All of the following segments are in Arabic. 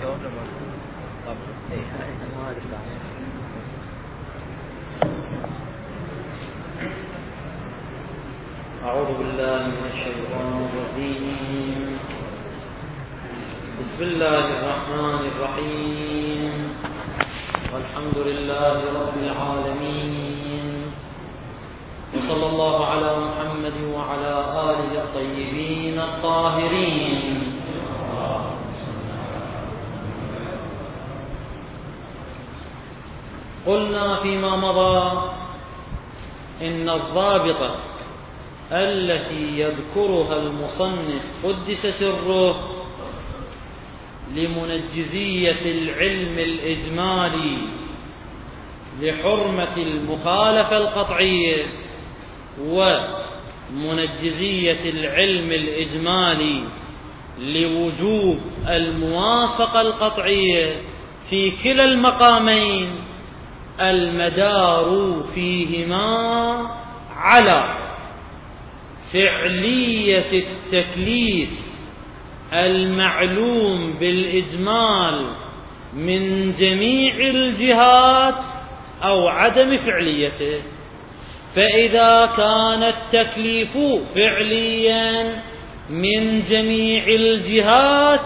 أعوذ بالله من الشيطان الرجيم. بسم الله الرحمن الرحيم. والحمد لله رب العالمين، وصلى الله على محمد وعلى آله الطيبين الطاهرين. قلنا فيما مضى إن الضابطة التي يذكرها المصنف قدس سره لمنجزية العلم الإجمالي لحرمة المخالفة القطعية ومنجزية العلم الإجمالي لوجوب الموافقة القطعية في كلا المقامين، المدار فيهما على فعلية التكليف المعلوم بالإجمال من جميع الجهات أو عدم فعليته. فإذا كان التكليف فعليا من جميع الجهات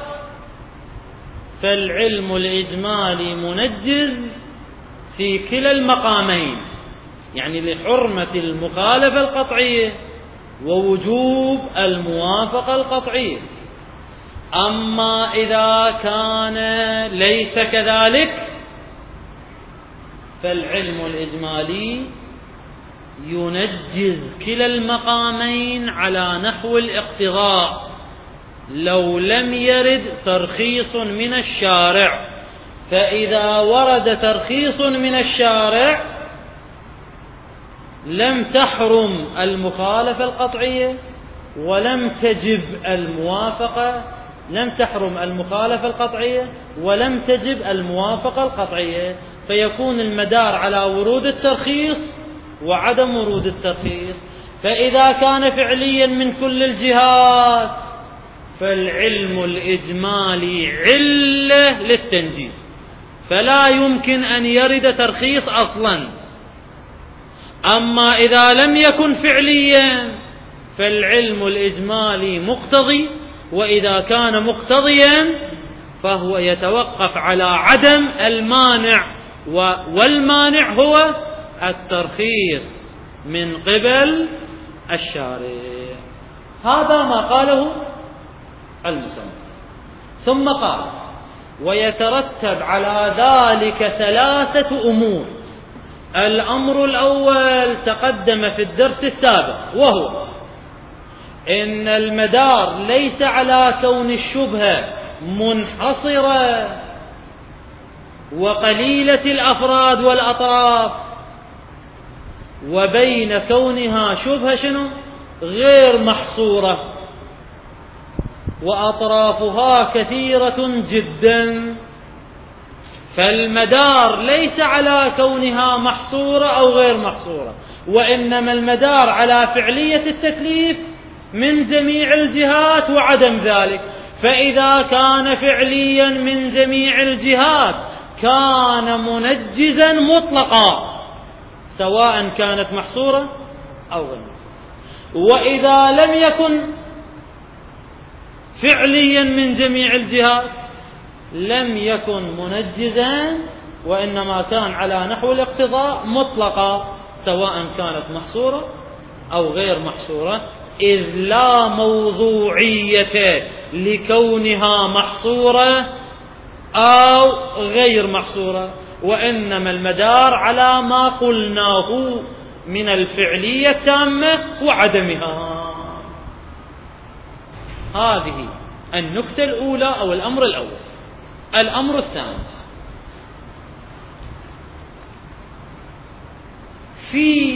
فالعلم الإجمالي منجز في كلا المقامين، يعني لحرمة المخالفة القطعية ووجوب الموافقة القطعية. أما إذا كان ليس كذلك فالعلم الإجمالي ينجز كلا المقامين على نحو الاقتضاء لو لم يرد ترخيص من الشارع. فإذا ورد ترخيص من الشارع لم تحرم المخالفة القطعية ولم تجب الموافقة، لم تحرم المخالفة القطعية ولم تجب الموافقة القطعية، فيكون المدار على ورود الترخيص وعدم ورود الترخيص. فإذا كان فعليا من كل الجهات فالعلم الإجمالي علة للتنجيز، فلا يمكن أن يرد ترخيص أصلا. أما إذا لم يكن فعليا فالعلم الإجمالي مقتضي، وإذا كان مقتضيا فهو يتوقف على عدم المانع، والمانع هو الترخيص من قبل الشارع. هذا ما قاله المصنف. ثم قال: ويترتب على ذلك ثلاثة أمور. الأمر الأول تقدم في الدرس السابق، وهو إن المدار ليس على كون الشبهة منحصرة وقليلة الأفراد والأطراف، وبين كونها شبهة غير محصورة وأطرافها كثيرة جدا. فالمدار ليس على كونها محصورة أو غير محصورة، وإنما المدار على فعلية التكليف من جميع الجهات وعدم ذلك. فإذا كان فعليا من جميع الجهات كان منجزا مطلقا سواء كانت محصورة أو غير محصورة. وإذا لم يكن فعليا من جميع الجهات لم يكن منجزا، وإنما كان على نحو الاقتضاء مطلقا سواء كانت محصورة أو غير محصورة، إذ لا موضوعية لكونها محصورة أو غير محصورة، وإنما المدار على ما قلناه من الفعلية التامة وعدمها. هذه النكتة الأولى أو الأمر الأول. الأمر الثاني في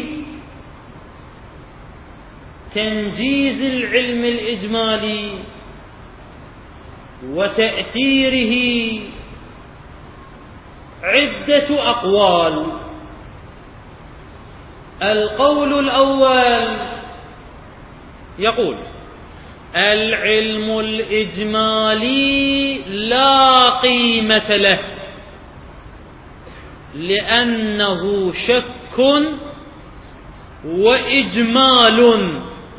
تنجيز العلم الإجمالي وتأثيره عدة أقوال. القول الأول يقول: العلم الإجمالي لا قيمة له، لأنه شك وإجمال،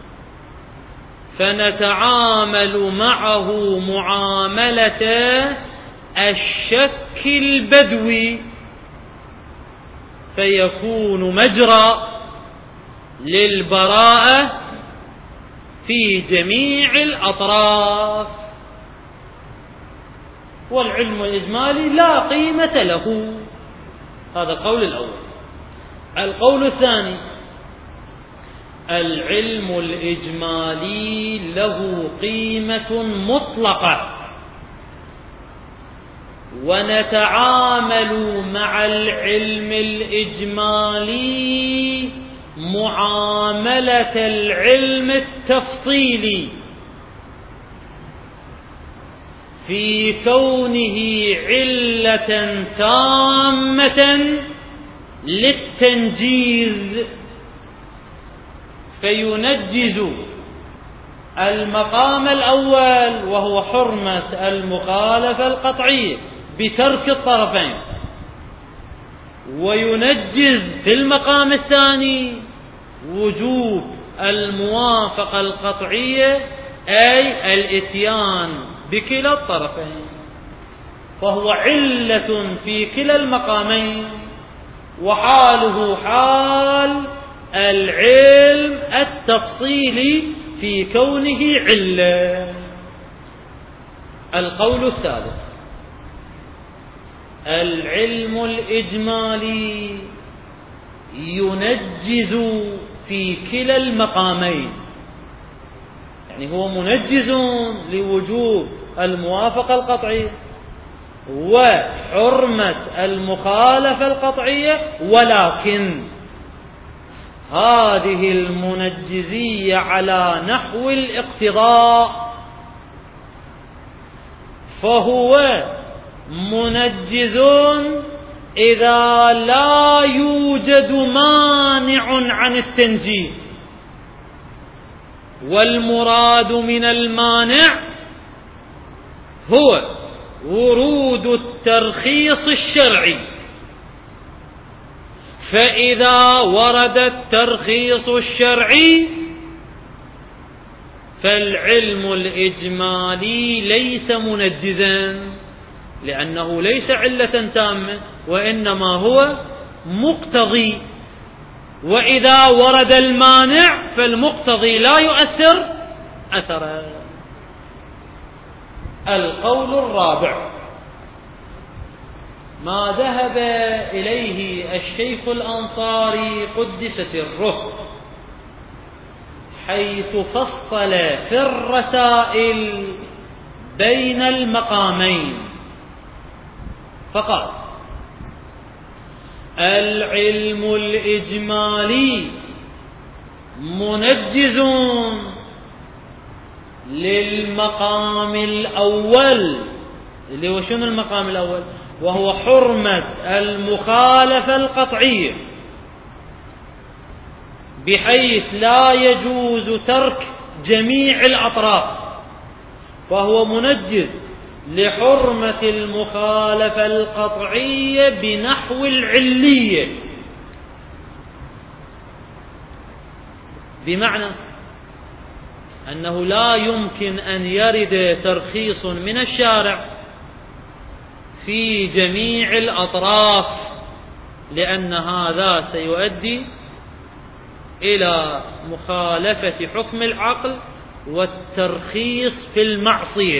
فنتعامل معه معاملة الشك البدوي، فيكون مجرى للبراءة في جميع الأطراف. والعلم الإجمالي لا قيمة له. هذا القول الأول. القول الثاني: العلم الإجمالي له قيمة مطلقة، ونتعامل مع العلم الإجمالي معاملة العلم التفصيلي في كونه علة تامة للتنجيز، فينجز المقام الأول وهو حرمة المخالفة القطعية بترك الطرفين، وينجز في المقام الثاني وجوب الموافقة القطعية، أي الإتيان بكلا الطرفين، فهو علة في كلا المقامين، وحاله حال العلم التفصيلي في كونه علة. القول الثالث: العلم الإجمالي ينجز في كلا المقامين، يعني هو منجز لوجوب الموافقة القطعية وحرمة المخالفة القطعية، ولكن هذه المنجزية على نحو الاقتضاء، فهو منجز إذا لا يوجد مانع عن التنجيز، والمراد من المانع هو ورود الترخيص الشرعي، فإذا ورد الترخيص الشرعي فالعلم الإجمالي ليس منجزا، لأنه ليس علة تامة وإنما هو مقتضي، وإذا ورد المانع فالمقتضي لا يؤثر أثرا. القول الرابع: ما ذهب إليه الشيخ الأنصاري قدس سره، حيث فصل في الرسائل بين المقامين، فقال: العلم الإجمالي منجز للمقام الأول، اللي هو شنو المقام الأول؟ وهو حرمة المخالفة القطعية، بحيث لا يجوز ترك جميع الأطراف، فهو منجز لحرمة المخالفة القطعية بنحو العلية، بمعنى أنه لا يمكن أن يرد ترخيص من الشارع في جميع الأطراف، لأن هذا سيؤدي إلى مخالفة حكم العقل والترخيص في المعصية.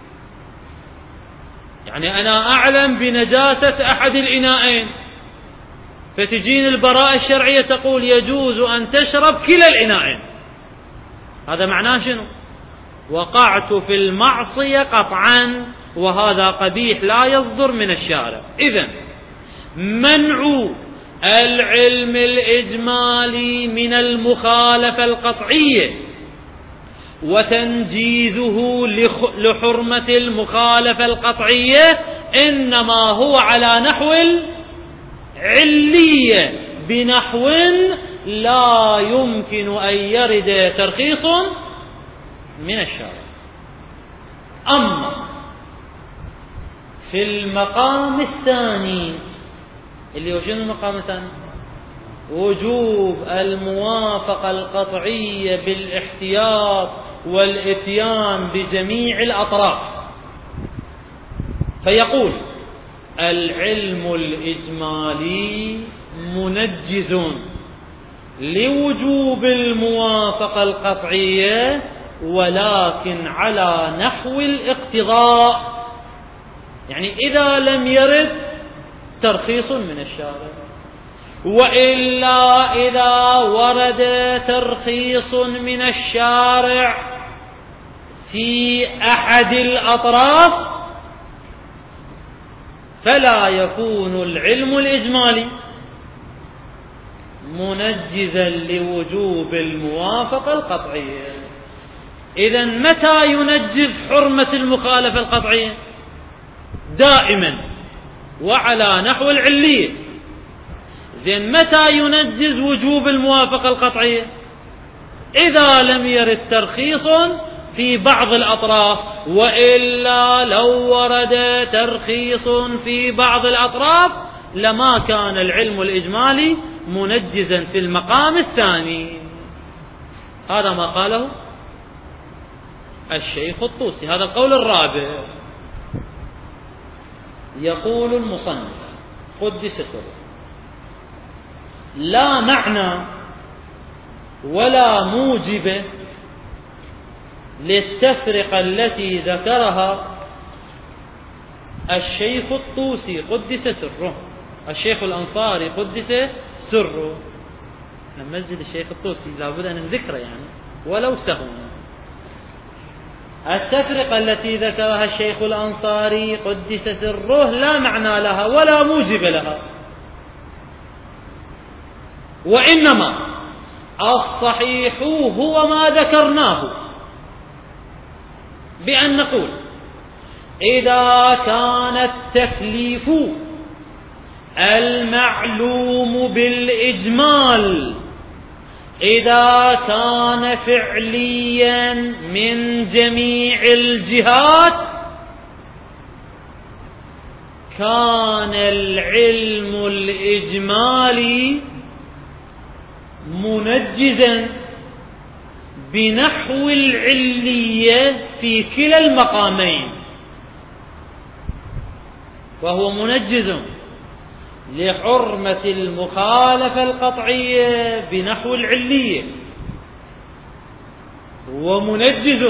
يعني أنا أعلم بنجاسة أحد الإناءين، فتجين البراءة الشرعية تقول يجوز أن تشرب كلا الإناءين، هذا معناه شنو؟ وقعت في المعصية قطعا، وهذا قبيح لا يصدر من الشارع. إذن منع العلم الإجمالي من المخالفة القطعية وتنجيزه لحرمة المخالفة القطعية إنما هو على نحو العلية، بنحو لا يمكن أن يرد ترخيص من الشارع. أما في المقام الثاني اللي هو شنو المقام الثاني؟ وجوب الموافقة القطعية بالاحتياط والإتيان بجميع الأطراف. فيقول العلم الإجمالي منجز لوجوب الموافقة القطعية ولكن على نحو الاقتضاء، يعني إذا لم يرد ترخيص من الشارع، وإلا إذا ورد ترخيص من الشارع في أحد الأطراف فلا يكون العلم الإجمالي منجزا لوجوب الموافقة القطعية. إذن متى ينجز حرمة المخالفة القطعية؟ دائما وعلى نحو العلية. زين متى ينجز وجوب الموافقة القطعية؟ إذا لم يرد ترخيص في بعض الأطراف، وإلا لو ورد ترخيص في بعض الأطراف لما كان العلم الإجمالي منجزا في المقام الثاني. هذا ما قاله الشيخ الطوسي، هذا القول الرابع. يقول المصنف قدس سره: لا معنى ولا موجب للتفرقة التي ذكرها الشيخ الطوسي قدس سره، الشيخ الأنصاري قدس سره. مسجد الشيخ الطوسي لابد أن نذكره يعني ولو سهوا. التفرقة التي ذكرها الشيخ الأنصاري قدس سره لا معنى لها ولا موجب لها، وإنما الصحيح هو ما ذكرناه، بأن نقول إذا كان التكليف المعلوم بالإجمال إذا كان فعليا من جميع الجهات كان العلم الإجمالي منجزا بنحو العلية في كلا المقامين، وهو منجز لحرمة المخالفة القطعية بنحو العلية، ومنجز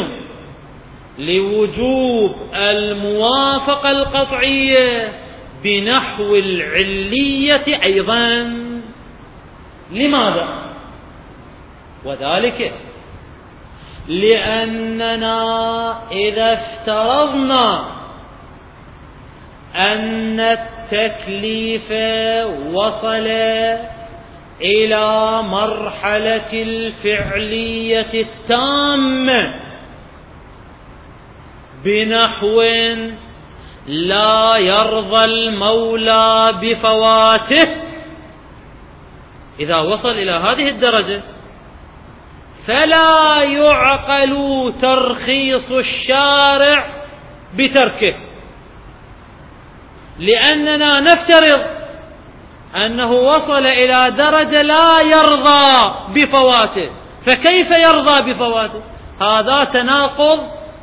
لوجوب الموافقة القطعية بنحو العلية أيضا. لماذا؟ وذلك لأننا إذا افترضنا أن التكليف وصل إلى مرحلة الفعلية التامة بنحو لا يرضى المولى بفواته، إذا وصل إلى هذه الدرجة فلا يعقل ترخيص الشارع بتركه، لأننا نفترض أنه وصل إلى درجة لا يرضى بفواته، فكيف يرضى بفواته؟ هذا تناقض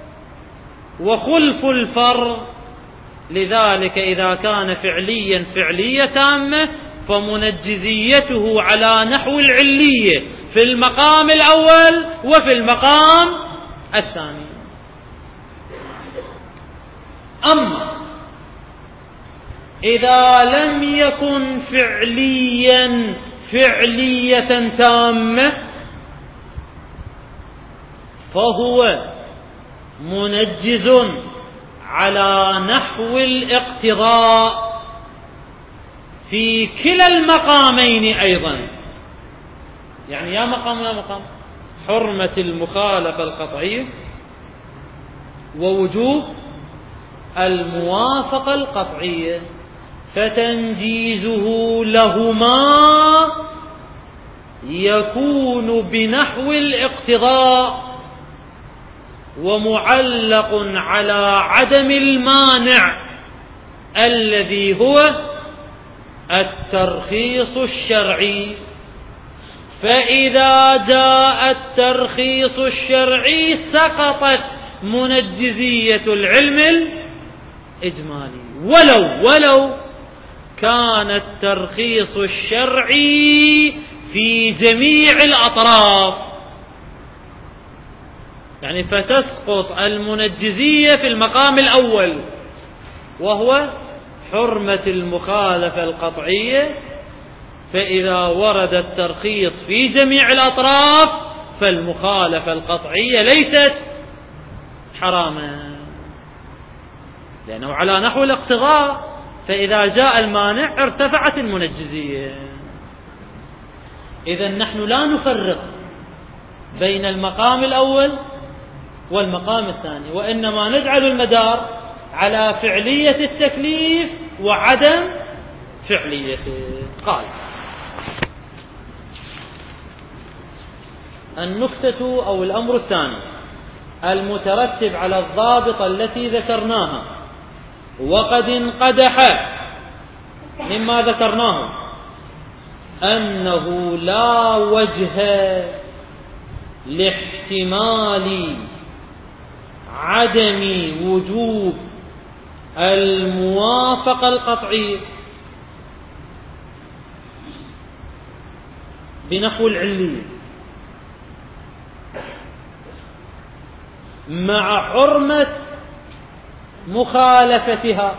وخلف الفرض. لذلك إذا كان فعليا فعلية تامة فمنجزيته على نحو العلية في المقام الأول وفي المقام الثاني. أما إذا لم يكن فعلية تامة فهو منجز على نحو الاقتضاء في كلا المقامين أيضا. يعني يا مقام لا مقام، حرمة المخالفة القطعية ووجوب الموافقة القطعية، فتنجيزه لهما يكون بنحو الاقتضاء ومعلق على عدم المانع الذي هو الترخيص الشرعي. فإذا جاء الترخيص الشرعي سقطت منجزية العلم الإجمالي، ولو كان الترخيص الشرعي في جميع الأطراف. يعني فتسقط المنجزية في المقام الأول، وهو حرمة المخالفة القطعية. فإذا ورد الترخيص في جميع الأطراف فالمخالفة القطعية ليست حراما، لأنه على نحو الاقتضاء. فإذا جاء المانع ارتفعت المنجزية. إذن نحن لا نفرق بين المقام الأول والمقام الثاني، وإنما نجعل المدار على فعلية التكليف وعدم فعليته. قال: النكتة أو الأمر الثاني المترتب على الضابط التي ذكرناها وقد انقدح مما ذكرناه أنه لا وجه لاحتمال عدم وجوب الموافقة القطعية بنحو العلية مع حرمة مخالفتها.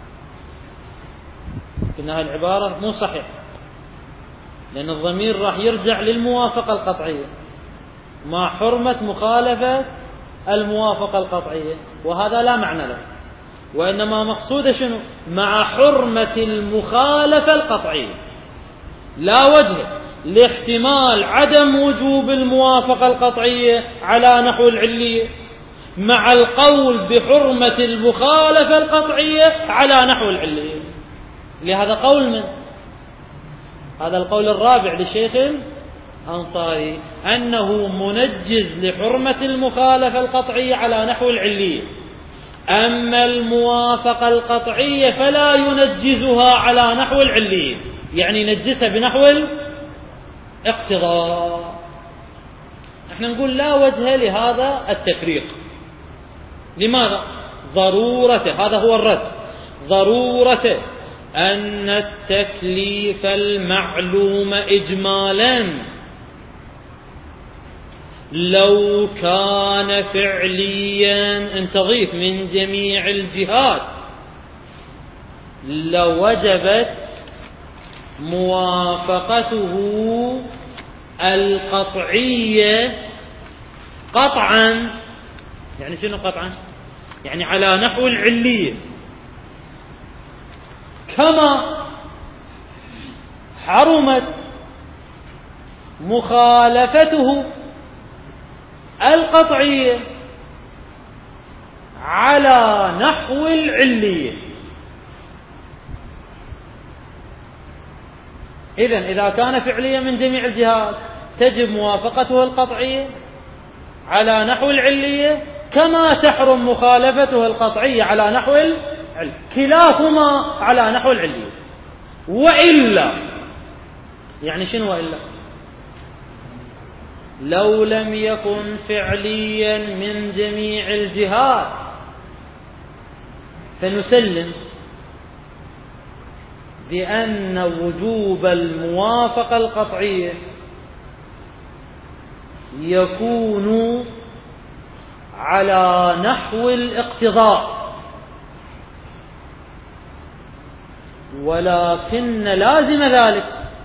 لكن العبارة مو صحيح، لأن الضمير راح يرجع للموافقة القطعية مع حرمة مخالفة الموافقة القطعية، وهذا لا معنى له، وإنما مقصود شنو؟ مع حرمة المخالفة القطعية. لا وجه لاحتمال عدم وجوب الموافقة القطعية على نحو العلية مع القول بحرمة المخالفة القطعية على نحو العلية. لهذا قول من؟ هذا القول الرابع للشيخ الأنصاري، أنه منجز لحرمة المخالفة القطعية على نحو العلية، أما الموافقة القطعية فلا ينجزها على نحو العلية، يعني ينجزها بنحو الاقتضاء. نحن نقول لا وجه لهذا التفريق. لماذا؟ ضرورته، هذا هو الرد، ضرورته أن التكليف المعلوم إجمالا لو كان فعليا تضيف من جميع الجهات لوجبت موافقته القطعية قطعا. يعني شنو قطعا؟ يعني على نحو العلية، كما حرمت مخالفته القطعية على نحو العلية. إذا كان فعليا من جميع الجهات تجب موافقته القطعية على نحو العلية، كما تحرم مخالفته القطعية على نحو العلية، كلاهما على نحو العلية. وإلا، يعني شنو وإلا؟ لو لم يكن فعليا من جميع الجهات فنسلم بأن وجوب الموافقة القطعية يكون على نحو الاقتضاء، ولكن لازم ذلك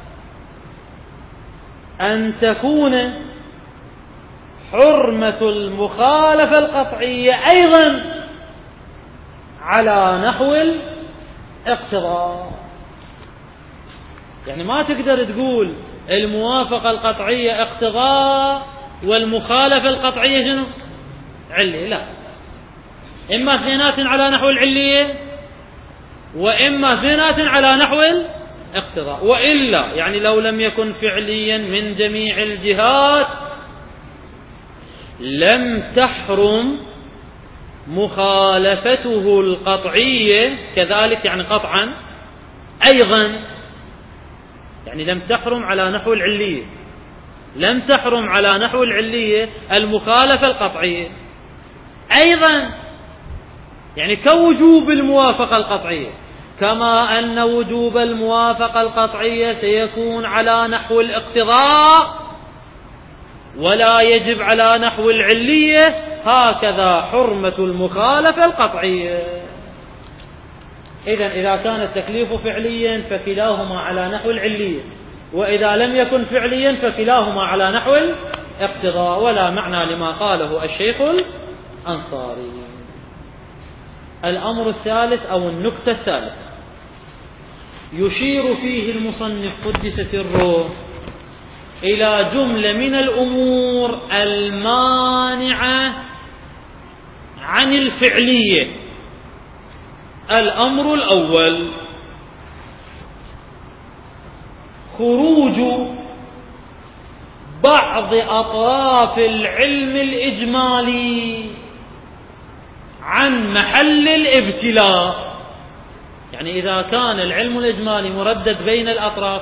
أن تكون حرمة المخالفة القطعية أيضا على نحو الاقتضاء. يعني ما تقدر تقول الموافقة القطعية اقتضاء والمخالفة القطعية شنو؟ علية. لا، إما اثنينات على نحو العلية وإما اثنينات على نحو الاقتضاء. وإلا يعني لو لم يكن فعليا من جميع الجهات لم تحرم مخالفته القطعية كذلك يعني قطعا أيضا، يعني لم تحرم على نحو العلية، لم تحرم على نحو العلية المخالفة القطعية أيضا، يعني كوجوب الموافقة القطعية، كما أن وجوب الموافقة القطعية سيكون على نحو الاقتضاء ولا يجب على نحو العلية، هكذا حرمة المخالفة القطعية. إذا كان التكليف فعليا فكلاهما على نحو العلية، وإذا لم يكن فعليا فكلاهما على نحو الاقتضاء، ولا معنى لما قاله الشيخ الأنصاري. الأمر الثالث أو النكتة الثالثة يشير فيه المصنف قدس سره إلى جملة من الأمور المانعة عن الفعلية. الأمر الأول خروج بعض أطراف العلم الإجمالي عن محل الابتلاء. يعني إذا كان العلم الإجمالي مردد بين الأطراف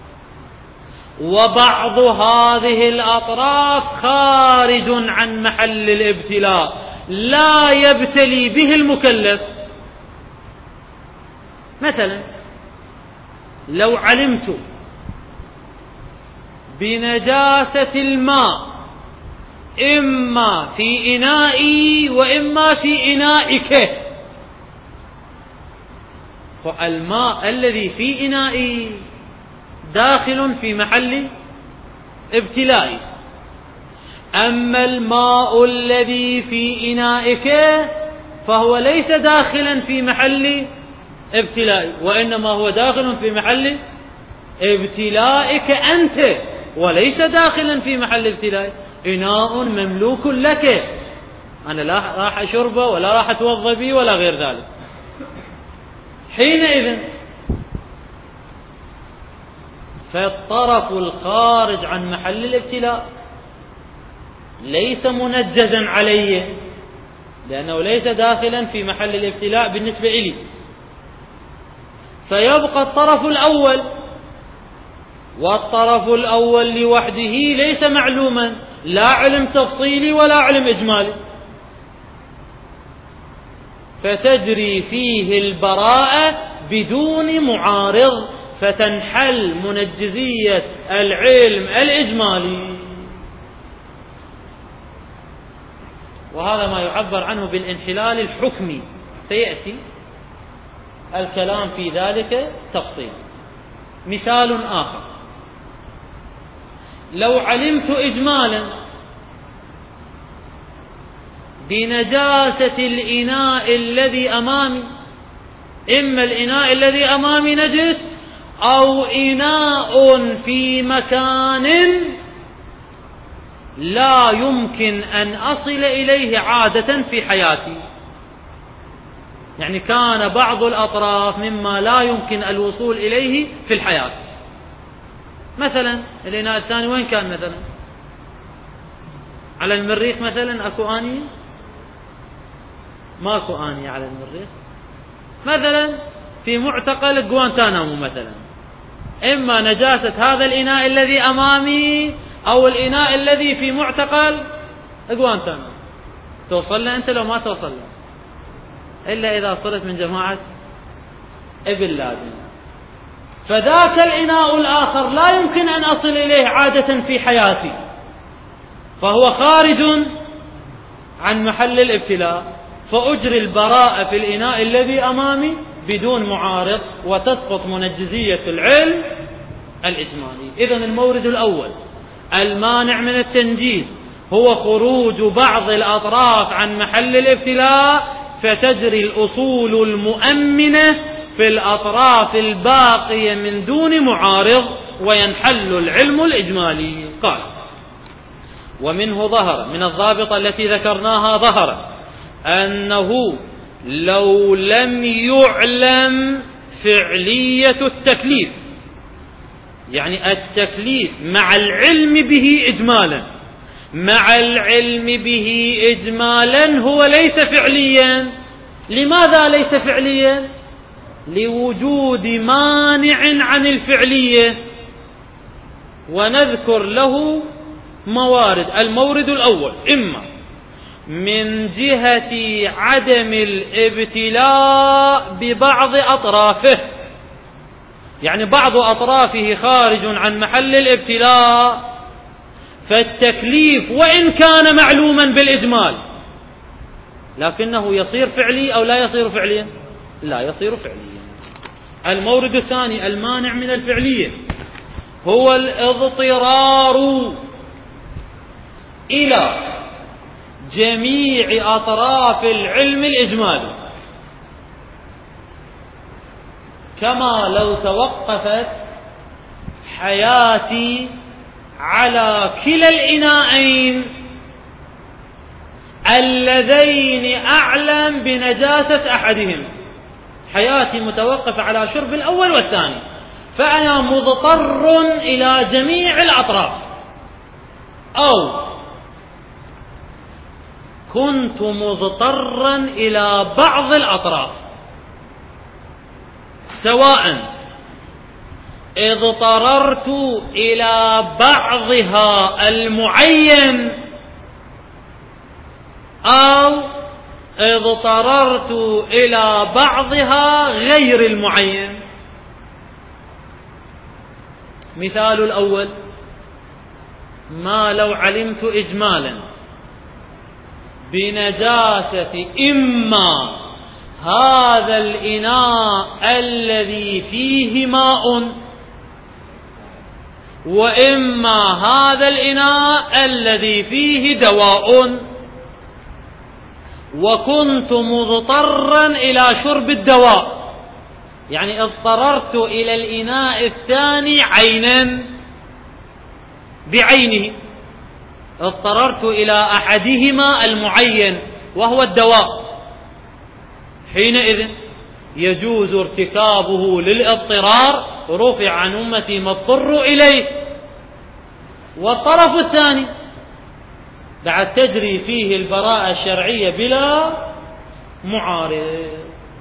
وبعض هذه الأطراف خارج عن محل الابتلاء لا يبتلي به المكلف، مثلا لو علمت بنجاسة الماء إما في إنائي وإما في إنائك، فالماء الذي في إنائي داخل في محل ابتلائي، أما الماء الذي في إنائك فهو ليس داخلا في محل ابتلائي، وإنما هو داخل في محل ابتلائك أنت وليس داخلا في محل ابتلائي. إناء مملوك لك، أنا لا راح أشربه ولا راح أتوضى به ولا غير ذلك. حينئذ فالطرف الخارج عن محل الابتلاء ليس منجزا عليه، لأنه ليس داخلا في محل الابتلاء بالنسبة إلي، فيبقى الطرف الأول، والطرف الأول لوحده ليس معلوما، لا علم تفصيلي ولا علم إجمالي، فتجري فيه البراءة بدون معارض، فتنحل منجزية العلم الإجمالي. وهذا ما يعبر عنه بالانحلال الحكمي، سيأتي الكلام في ذلك تفصيل. مثال آخر، لو علمت إجمالا بنجاسة الإناء الذي أمامي، إما الإناء الذي أمامي نجس أو إناء في مكان لا يمكن أن أصل إليه عادة في حياتي، يعني كان بعض الأطراف مما لا يمكن الوصول إليه في الحياة. مثلا الإناء الثاني وين كان؟ مثلا على المريخ مثلا أكو آنية؟ ماكو آنية على المريخ. مثلا في معتقل غوانتانامو مثلا، إما نجاسة هذا الإناء الذي أمامي أو الإناء الذي في معتقل غوانتانامو. توصل له أنت لو ما توصل له، إلا إذا صرت من جماعة ابن لادن. فذاك الإناء الآخر لا يمكن أن أصل إليه عادة في حياتي، فهو خارج عن محل الابتلاء، فأجري البراءة في الإناء الذي أمامي بدون معارض، وتسقط منجزية العلم الإجمالي. إذن المورد الأول المانع من التنجيز هو خروج بعض الأطراف عن محل الابتلاء، فتجري الأصول المؤمنة في الأطراف الباقية من دون معارض، وينحل العلم الإجمالي. قال: ومنه ظهر، من الضابطة التي ذكرناها ظهر أنه لو لم يعلم فعلية التكليف، يعني التكليف مع العلم به إجمالا، مع العلم به إجمالا هو ليس فعليا. لماذا ليس فعليا؟ لوجود مانع عن الفعلية، ونذكر له موارد. المورد الأول إما من جهة عدم الابتلاء ببعض أطرافه، يعني بعض أطرافه خارج عن محل الابتلاء، فالتكليف وإن كان معلوما بالإجمال لكنه يصير فعلي أو لا يصير فعليا؟ لا يصير فعليا. المورد الثاني المانع من الفعلية هو الاضطرار إلى جميع أطراف العلم الإجمالي، كما لو توقفت حياتي على كلا الإناءين اللذين أعلم بنجاسة أحدهم. حياتي متوقفة على شرب الأول والثاني، فأنا مضطر إلى جميع الأطراف، أو كنت مضطرا إلى بعض الأطراف، سواء اضطررت إلى بعضها المعين أو اضطررت إلى بعضها غير المعين. مثال الأول: ما لو علمت إجمالا بنجاسة إما هذا الإناء الذي فيه ماء وإما هذا الإناء الذي فيه دواء، وكنت مضطرا إلى شرب الدواء، يعني اضطررت إلى الإناء الثاني عينا بعينه، اضطررت إلى أحدهما المعين وهو الدواء، حينئذ يجوز ارتكابه للاضطرار، رفع عن أمتي ما اضطروا إليه. والطرف الثاني بعد تجري فيه البراءة الشرعية بلا معارض.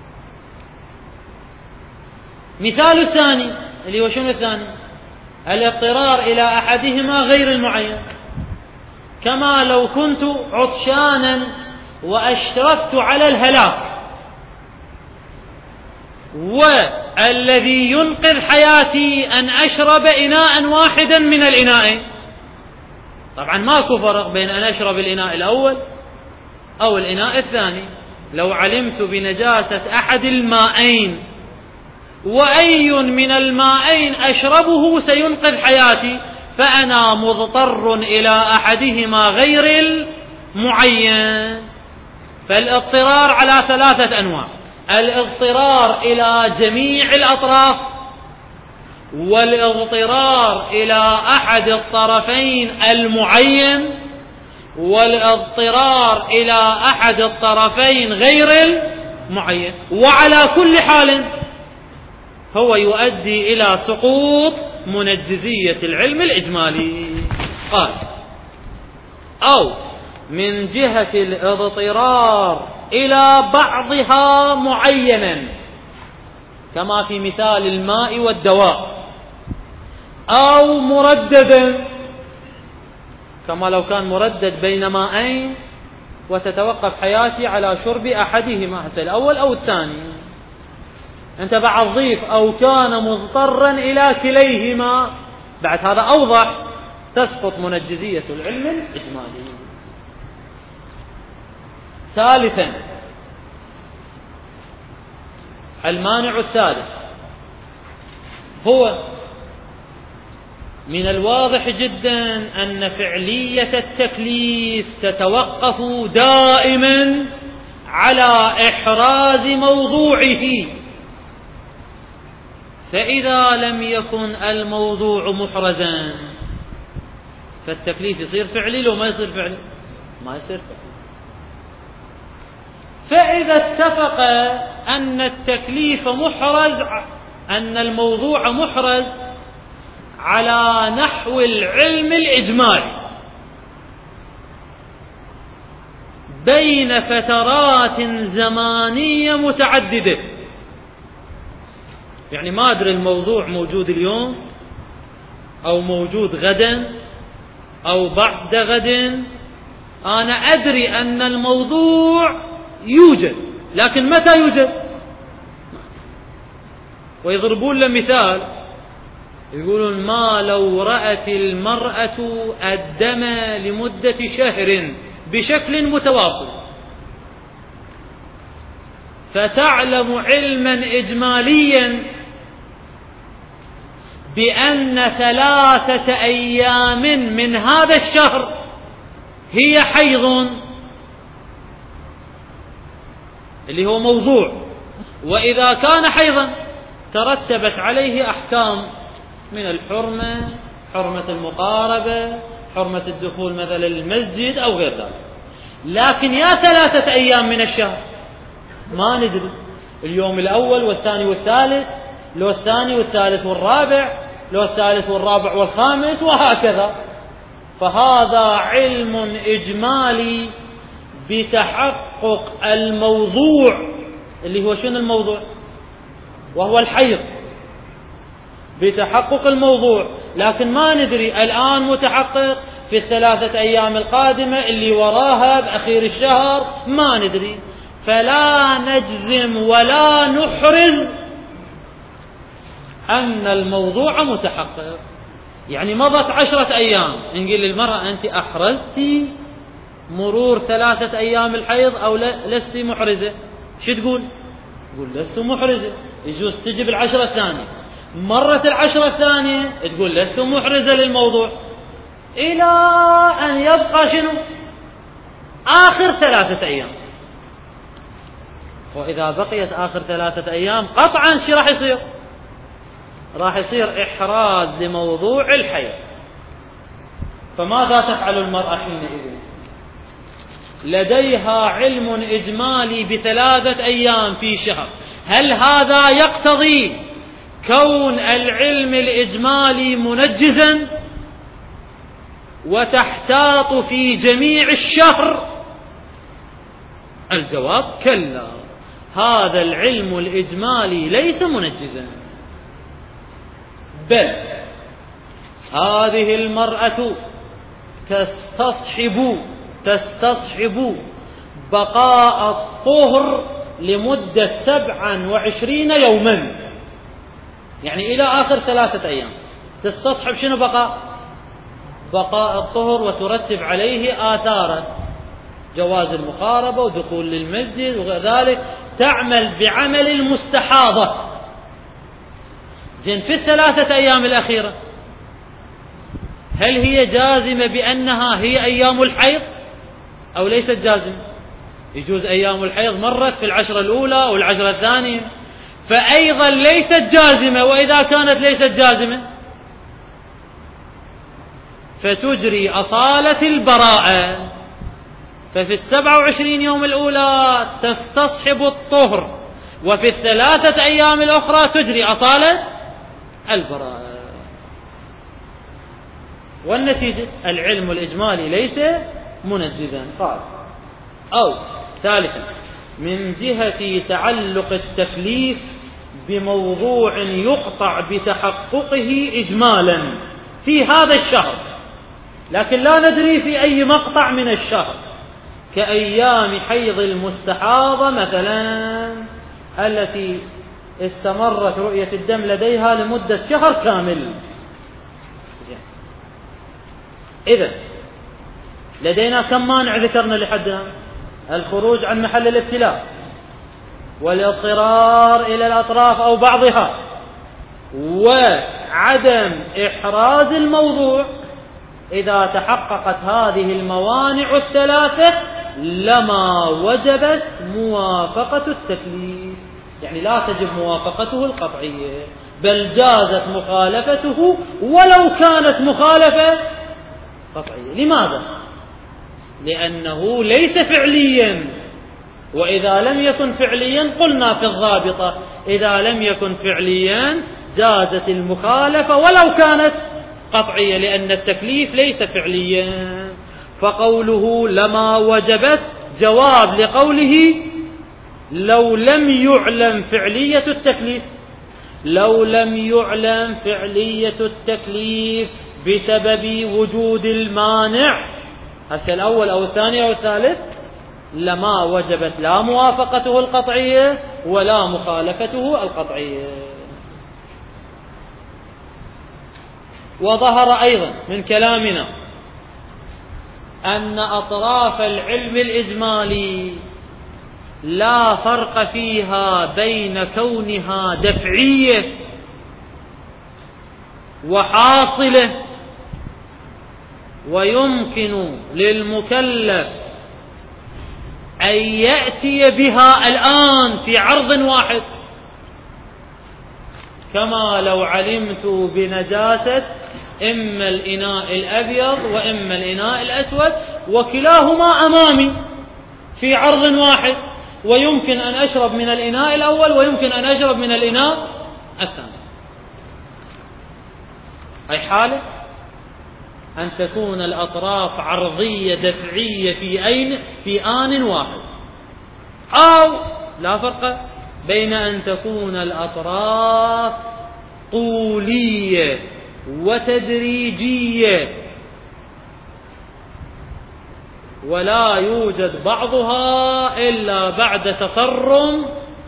مثال الثاني اللي هو شنو الثاني؟ الاضطرار إلى أحدهما غير المعين، كما لو كنت عطشانا وأشرفت على الهلاك، والذي ينقذ حياتي أن أشرب إناء واحدا من الإناءين. طبعا ماكو فرق بين أن أشرب الإناء الأول أو الإناء الثاني. لو علمت بنجاسة أحد المائين وأي من المائين أشربه سينقذ حياتي، فأنا مضطر إلى أحدهما غير المعين. فالاضطرار على ثلاثة أنواع: الاضطرار إلى جميع الأطراف، والاضطرار إلى أحد الطرفين المعين، والاضطرار إلى أحد الطرفين غير المعين. وعلى كل حال هو يؤدي إلى سقوط منجزية العلم الإجمالي. قال: أو من جهة الاضطرار إلى بعضها معينا، كما في مثال الماء والدواء، أو مرددا، كما لو كان مردد بين ماءين وتتوقف حياتي على شرب أحدهما، الأول أو الثاني. أنت بعد ضيف أو كان مضطرا إلى كليهما، بعد هذا أوضح، تسقط منجزية العلم الإجمالي. ثالثا المانع الثالث هو من الواضح جدا أن فعلية التكليف تتوقف دائما على إحراز موضوعه، فإذا لم يكن الموضوع محرزا فالتكليف يصير فعلي. لو ما يصير فعلي ما يصير فعلي. فإذا اتفق أن التكليف محرز، أن الموضوع محرز على نحو العلم الإجمالي، بين فترات زمانية متعددة. يعني ما أدري الموضوع موجود اليوم أو موجود غدا أو بعد غد، أنا أدري أن الموضوع يوجد، لكن متى يوجد؟ ويضربون له مثال، يقولون ما لو رأت المرأة الدم لمدة شهر بشكل متواصل فتعلم علما إجماليا بأن 3 أيام من هذا الشهر هي حيض، اللي هو موضوع، وإذا كان حيضا ترتبت عليه أحكام من الحرمة، حرمة المقاربة، حرمة الدخول مثلا المسجد أو غير ذلك. لكن يا 3 أيام من الشهر ما ندري، اليوم الأول والثاني والثالث، لو الثاني والثالث والرابع، لو الثالث والرابع والخامس، وهكذا. فهذا علم إجمالي بتحقق الموضوع، اللي هو شنو الموضوع؟ وهو الحيض، بتحقق الموضوع، لكن ما ندري الآن متحقق في 3 أيام القادمة اللي وراها بأخير الشهر، ما ندري. فلا نجزم ولا نحرز أن الموضوع متحقق. يعني مضت 10 أيام، نقول للمرأة أنت أحرزتي مرور 3 أيام الحيض أو لست محرزة؟ شو تقول؟ تقول لست محرزة. يجوز تجي ال10 الثانية، مرت ال10 الثانية تقول لست محرزة للموضوع، إلى أن يبقى شنو؟ آخر 3 أيام. وإذا بقيت آخر 3 أيام قطعا شو راح يصير؟ راح يصير إحراز لموضوع الحيض. فماذا تفعل المرأة حينئذ؟ لديها علم إجمالي ب3 أيام في شهر، هل هذا يقتضي كون العلم الإجمالي منجزا وتحتاط في جميع الشهر؟ الجواب كلا، هذا العلم الإجمالي ليس منجزا، بل هذه المرأة تستصحب بقاء الطهر لمدة 27 يوما، يعني إلى آخر 3 أيام تستصحب شنو؟ بقاء الطهر، وترتب عليه آثارا، جواز المقاربة ودخول للمسجد وغير ذلك، تعمل بعمل المستحاضة. زين، في 3 أيام الأخيرة هل هي جازمة بأنها هي أيام الحيض أو ليست جازمة؟ يجوز أيام الحيض مرت في 10 الأولى وال10 الثانية، فأيضا ليست جازمة. وإذا كانت ليست جازمة فتجري أصالة البراءة، ففي 27 يوم الأولى تستصحب الطهر، وفي 3 أيام الأخرى تجري أصالة البراءة. والنتيجة العلم الإجمالي ليس منجزا. قال أو ثالثا، من جهة تعلق التكليف بموضوع يقطع بتحققه إجمالا في هذا الشهر، لكن لا ندري في أي مقطع من الشهر، كأيام حيض المستحاضة مثلا التي استمرت رؤية الدم لديها لمدة شهر كامل. إذن لدينا كم مانع ذكرنا لحدنا؟ الخروج عن محل الابتلاء، والاضطرار إلى الأطراف أو بعضها، وعدم إحراز الموضوع. إذا تحققت هذه الموانع ال3 لما وجبت موافقة التكليف، يعني لا تجب موافقته القطعية، بل جازت مخالفته ولو كانت مخالفة قطعية. لماذا؟ لأنه ليس فعليا، وإذا لم يكن فعليا قلنا في الضابطة إذا لم يكن فعليا جازت المخالفة ولو كانت قطعية، لأن التكليف ليس فعليا. فقوله لما وجبت جواب لقوله لو لم يعلم فعلية التكليف، لو لم يعلم فعلية التكليف بسبب وجود المانع، هسه الأول أو الثاني أو الثالث، لما وجبت لا موافقته القطعية ولا مخالفته القطعية. وظهر أيضا من كلامنا أن أطراف العلم الإجمالي لا فرق فيها بين كونها دفعية وحاصلة ويمكن للمكلف أن يأتي بها الآن في عرض واحد، كما لو علمت بنجاسة إما الإناء الأبيض وإما الإناء الأسود وكلاهما أمامي في عرض واحد، ويمكن أن أشرب من الإناء الأول ويمكن أن أشرب من الإناء الثاني. أي حالة أن تكون الأطراف عرضية دفعية في آن واحد، أو لا فرق بين أن تكون الأطراف طولية وتدريجية ولا يوجد بعضها إلا بعد تصرم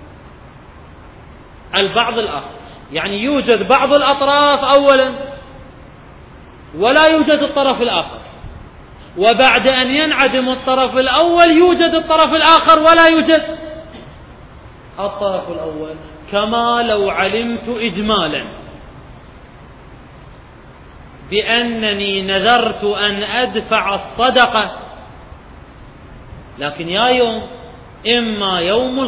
البعض الآخر، يعني يوجد بعض الأطراف أولا ولا يوجد الطرف الآخر، وبعد أن ينعدم الطرف الأول يوجد الطرف الآخر ولا يوجد الطرف الأول، كما لو علمت إجمالا بأنني نذرت أن أدفع الصدقة، لكن يا يوم إما يوم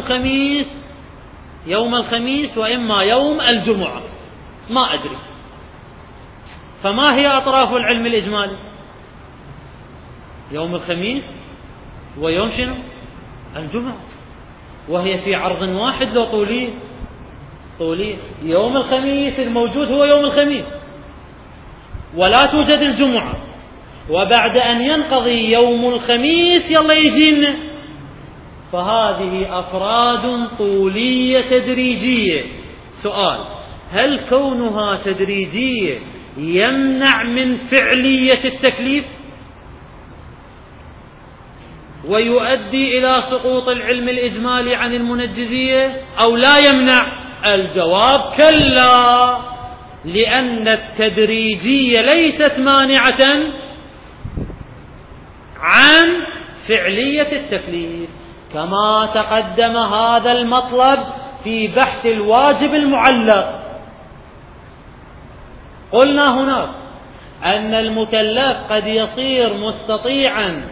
الخميس وإما يوم الجمعة، ما أدري، فما هي أطراف العلم الإجمالي؟ يوم الخميس ويوم شنو؟ الجمعة، وهي في عرض واحد لو طولية. يوم الخميس الموجود هو يوم الخميس ولا توجد الجمعة، وبعد أن ينقضي يوم الخميس يلا يجينا، فهذه أفراد طولية تدريجية. سؤال: هل كونها تدريجية يمنع من فعلية التكليف ويؤدي إلى سقوط العلم الإجمالي عن المنجزية أو لا يمنع؟ الجواب: كلا، لأن التدريجية ليست مانعة عن فعلية التكليف، كما تقدم هذا المطلب في بحث الواجب المعلق. قلنا هناك أن المكلف قد يصير مستطيعا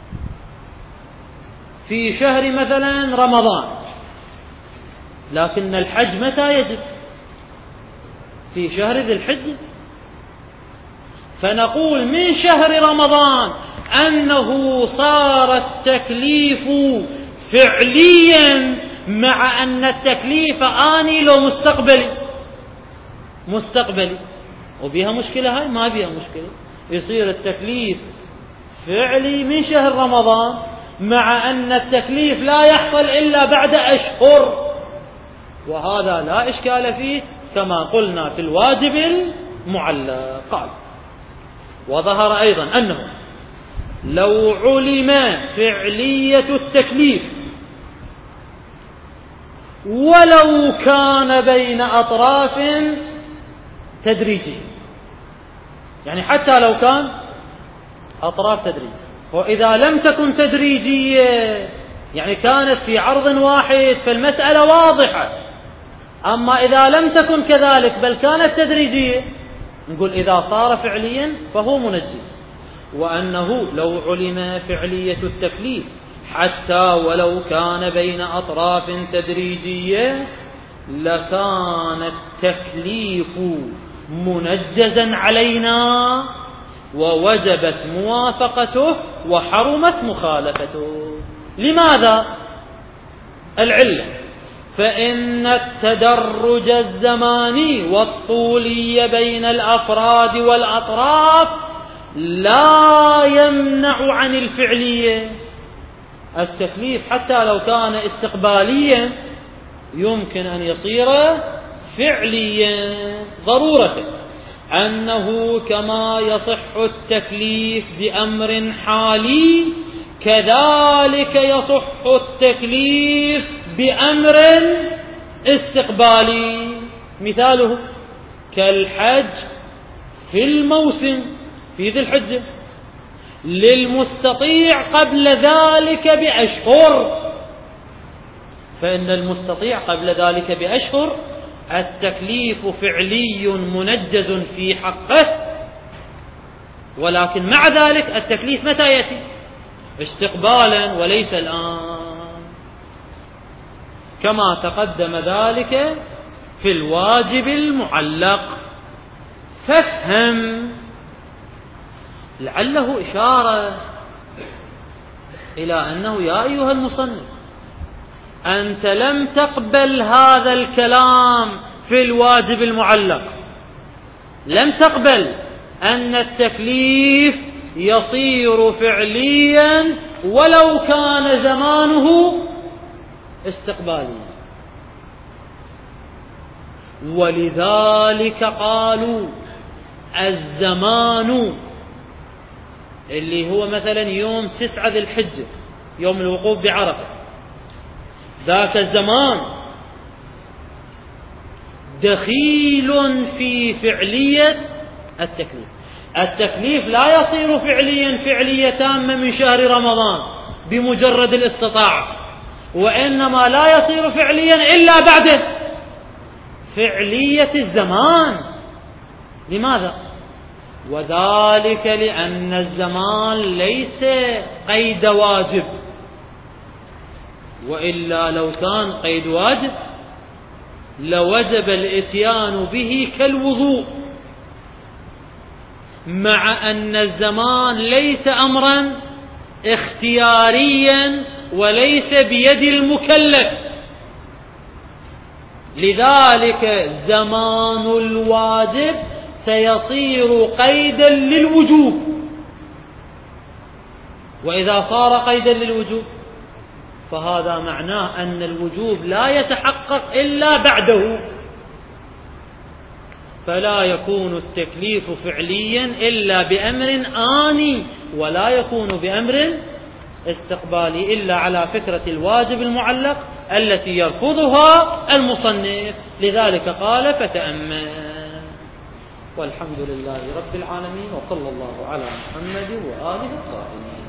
في شهر مثلا رمضان، لكن الحج متى يجب؟ في شهر ذي الحجة. فنقول من شهر رمضان أنه صار التكليف فعليا، مع أن التكليف آني لو مستقبلي، وبيها مشكلة؟ هاي ما بيها مشكلة، يصير التكليف فعلي من شهر رمضان، مع أن التكليف لا يحصل إلا بعد أشهر، وهذا لا إشكال فيه كما قلنا في الواجب المعلق. قال: وظهر أيضا أنه لو علم فعلية التكليف ولو كان بين أطراف تدريجية، يعني حتى لو كان أطراف تدريجية، وإذا لم تكن تدريجية يعني كانت في عرض واحد فالمسألة واضحة، أما إذا لم تكن كذلك بل كانت تدريجية نقول إذا صار فعليا فهو منجز. وأنه لو علم فعلية التكليف حتى ولو كان بين أطراف تدريجية لكان التكليف منجزا علينا ووجبت موافقته وحرمت مخالفته. لماذا؟ العلة: فإن التدرج الزماني والطولي بين الأفراد والأطراف لا يمنع عن الفعلية. التكليف حتى لو كان استقباليا يمكن أن يصير فعليا ضرورة، أنه كما يصح التكليف بأمر حالي كذلك يصح التكليف بأمر استقبالي. مثاله كالحج في الموسم في ذي الحجة للمستطيع قبل ذلك بأشهر، فإن المستطيع قبل ذلك بأشهر التكليف فعلي منجز في حقه، ولكن مع ذلك التكليف متى يأتي؟ استقبالا وليس الآن، كما تقدم ذلك في الواجب المعلق. فافهم لعله إشارة إلى أنه يا أيها المصنف أنت لم تقبل هذا الكلام في الواجب المعلق، لم تقبل أن التكليف يصير فعليا ولو كان زمانه استقباليا، ولذلك قالوا الزمان اللي هو مثلا يوم 9 ذي الحجة يوم الوقوف بعرفة، ذاك الزمان دخيل في فعلية التكليف. التكليف لا يصير فعليا فعلية تامة من شهر رمضان بمجرد الاستطاعة، وإنما لا يصير فعليا إلا بعد فعلية الزمان. لماذا؟ وذلك لأن الزمان ليس قيد واجب، وإلا لو كان قيد واجب لوجب الإتيان به كالوضوء، مع أن الزمان ليس أمرا اختياريا وليس بيد المكلف، لذلك زمان الواجب سيصير قيدا للوجوب، وإذا صار قيدا للوجوب فهذا معناه أن الوجوب لا يتحقق إلا بعده، فلا يكون التكليف فعليا إلا بأمر آني، ولا يكون بأمر استقبالي إلا على فكرة الواجب المعلق التي يرفضها المصنف. لذلك قال فتأمل. والحمد لله رب العالمين، وصلى الله على محمد وآله الطاهرين.